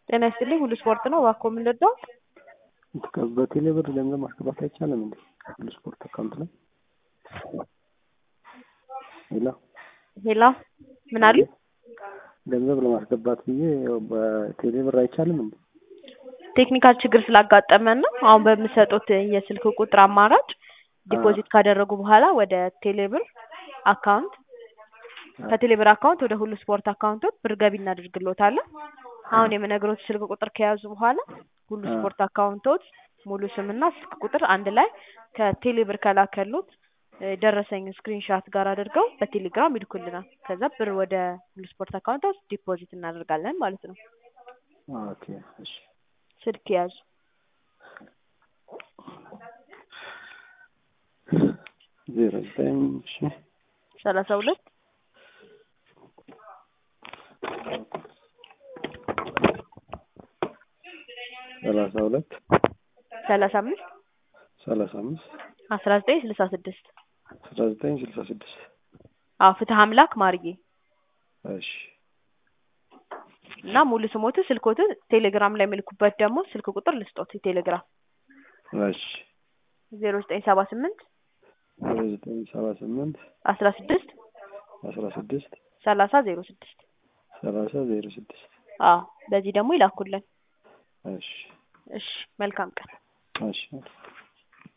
ጤና ይስጥልኝ ሁሉ ስፖርት ነው እባክዎ ምን ልርዳው? በቴሌብር ገንዘብ ማስገባት አይቻልም እንዴ? ሁሉ ስፖርት አካውንት ላይ ሄሎ ምን አሉ? ገንዘብ ለማስገባት ብዬ በቴሌብር አይቻልም እንዴ? ቴክኒካል ችግር ስላጋጠመን ነው። አሁን በሚሰጡት የስልክ ቁጥር አማራጭ ዲፖዚት ካደረጉ በኋላ ወደ ቴሌብር አካውንት ከቴሌብር አካውንት ወደ ሁሉ ስፖርት አካውንት ብር ገቢ እናደርግልዎታለን። አሁን የምነግሮት ስልክ ቁጥር ከያዙ በኋላ ሁሉ ስፖርት አካውንቶት ሙሉ ስምና ስልክ ቁጥር አንድ ላይ ከቴሌብር ከላከሉት ደረሰኝ ስክሪንሻት ጋር አድርገው በቴሌግራም ይልኩልናል። ከዛ ብር ወደ ሁሉ ስፖርት አካውንት ዲፖዚት እናደርጋለን ማለት ነው። ኦኬ እሺ ስልክ ያዙ 32 35 1966 ፍትህ አምላክ ማርዬ እሺ እና ሙሉ ስሞቱ ስልኮቱ ቴሌግራም ላይ መልኩበት ደግሞ ስልክ ቁጥር ልስጦት ቴሌግራም እሺ 0978 16 30 06 በዚህ ደግሞ ይላኩልን። እሺ መልካም ቀን። እሺ